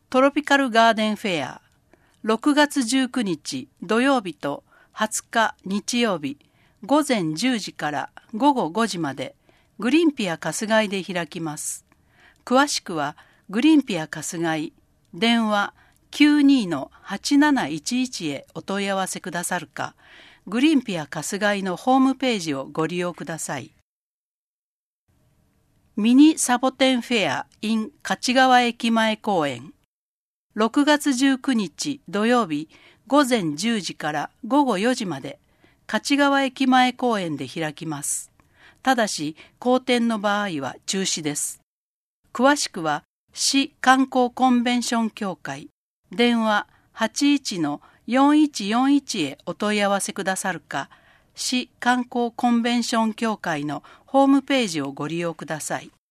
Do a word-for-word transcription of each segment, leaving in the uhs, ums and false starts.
トロピカルガーデンフェアろくがつじゅうくにち土曜日とはつか日曜日ごぜんじゅうじからごごごじまでグリンピア春日井で開きます。詳しくはグリンピア春日井電話 きゅうにーのはちなないちいち へお問い合わせくださるか、グリンピア春日井のホームページをご利用ください。ミニサボテンフェア in 勝川駅前公園ろくがつじゅうくにち土曜日ごぜんじゅうじからごごよじまで勝川駅前公園で開きます。ただし好天の場合は中止です。詳しくは市観光コンベンション協会電話 はちいちのよんいちよんいち へお問い合わせくださるか、市観光コンベンション協会のホームページをご利用ください。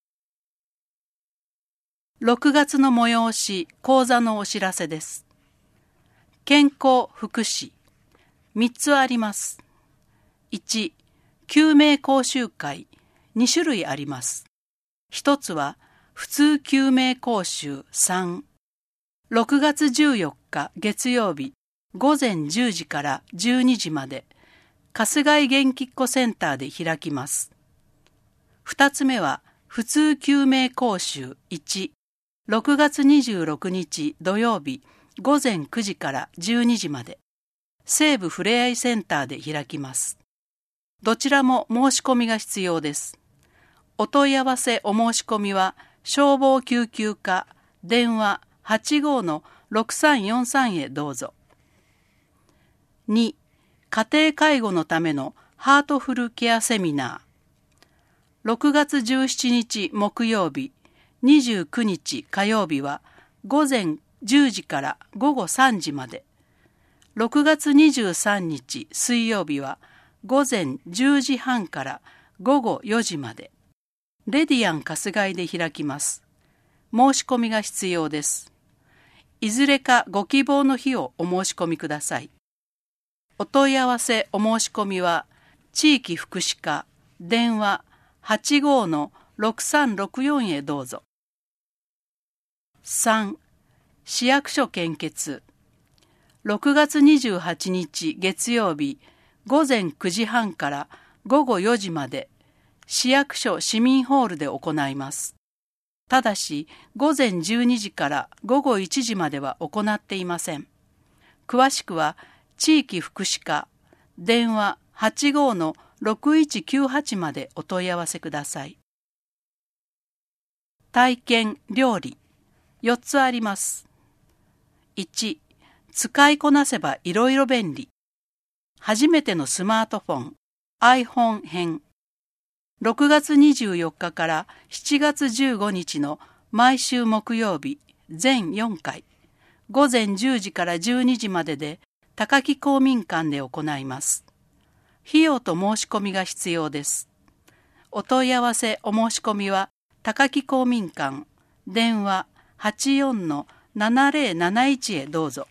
ろくがつの催し講座のお知らせです。健康福祉みっつあります。いち、救命講習会にしゅるいあります。ひとつは普通救命講習さん。ろくがつじゅうよっか月曜日ごぜんじゅうじからじゅうにじまで春日井元気っ子センターで開きます。ふたつめは普通救命講習いち。ろくがつにじゅうろくにち土曜日ごぜんくじからじゅうにじまで西部ふれあいセンターで開きます。どちらも申し込みが必要です。お問い合わせお申し込みは消防救急課電話 はちごのろくさんよんさん へどうぞ。に、家庭介護のためのハートフルケアセミナーろくがつじゅうしちにち木曜日にじゅうくにち火曜日はごぜんじゅうじからごごさんじまで、ろくがつにじゅうさんにち水曜日はごぜんじゅうじはんからごごよじまでレディアン春日井で開きます。申し込みが必要です。いずれかご希望の日をお申し込みください。お問い合わせお申し込みは地域福祉課電話 はちごのろくさんろくよん へどうぞ。さん、市役所献血ろくがつにじゅうはちにち月曜日ごぜんくじはんからごごよじまで市役所市民ホールで行います。ただしごぜんじゅうにじからごごいちじまでは行っていません。詳しくは地域福祉課電話 はちごのろくいちきゅうはち までお問い合わせください。体験料理よっつあります。いち、使いこなせばいろいろ便利。初めてのスマートフォン iPhone 編ろくがつにじゅうよっかからしちがつじゅうごにちの毎週木曜日全よんかいごぜんじゅうじからじゅうにじまでで高木公民館で行います。費用と申し込みが必要です。お問い合わせお申し込みは高木公民館電話 はちよんのななぜろなないち へどうぞ。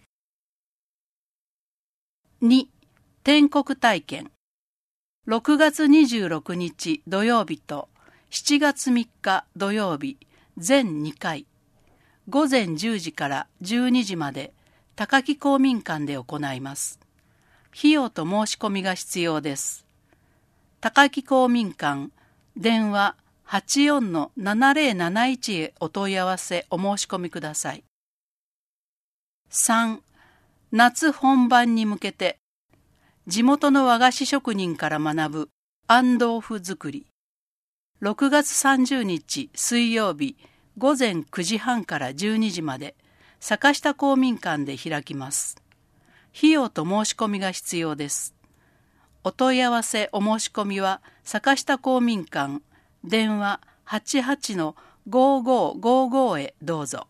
に、天国体験ろくがつにじゅうろくにち土曜日としちがつみっか土曜日全にかいごぜんじゅうじからじゅうにじまで高木公民館で行います。費用と申し込みが必要です。高木公民館電話 はちよんのななぜろなないち へお問い合わせお申し込みください。さん、夏本番に向けて地元の和菓子職人から学ぶあん豆腐作りろくがつさんじゅうにち水曜日ごぜんくじはんからじゅうにじまで坂下公民館で開きます。費用と申し込みが必要です。お問い合わせお申し込みは坂下公民館電話 はちはちのごごごご へどうぞ。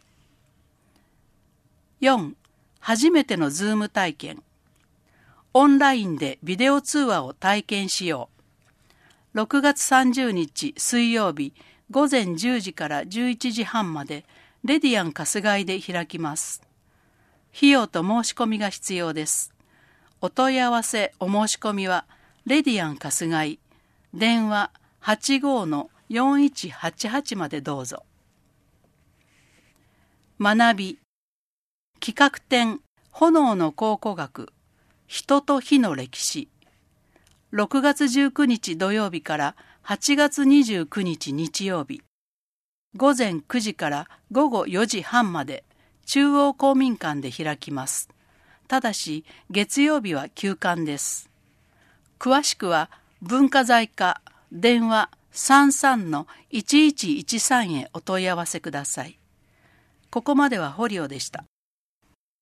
よん、初めてのズーム体験オンラインでビデオ通話を体験しよう。ろくがつさんじゅうにち水曜日ごぜんじゅうじからじゅういちじはんまでレディアン春日井で開きます。費用と申し込みが必要です。お問い合わせお申し込みはレディアン春日井電話 はちごのよんいちはちはち までどうぞ。 学び、企画展炎の考古学、人と火の歴史。ろくがつじゅうくにち土曜日からはちがつにじゅうくにち日曜日。午前くじから午後よじはんまで中央公民館で開きます。ただし月曜日は休館です。詳しくは文化財課電話 さんさんのいちいちいちさん へお問い合わせください。ここまではホリオでした。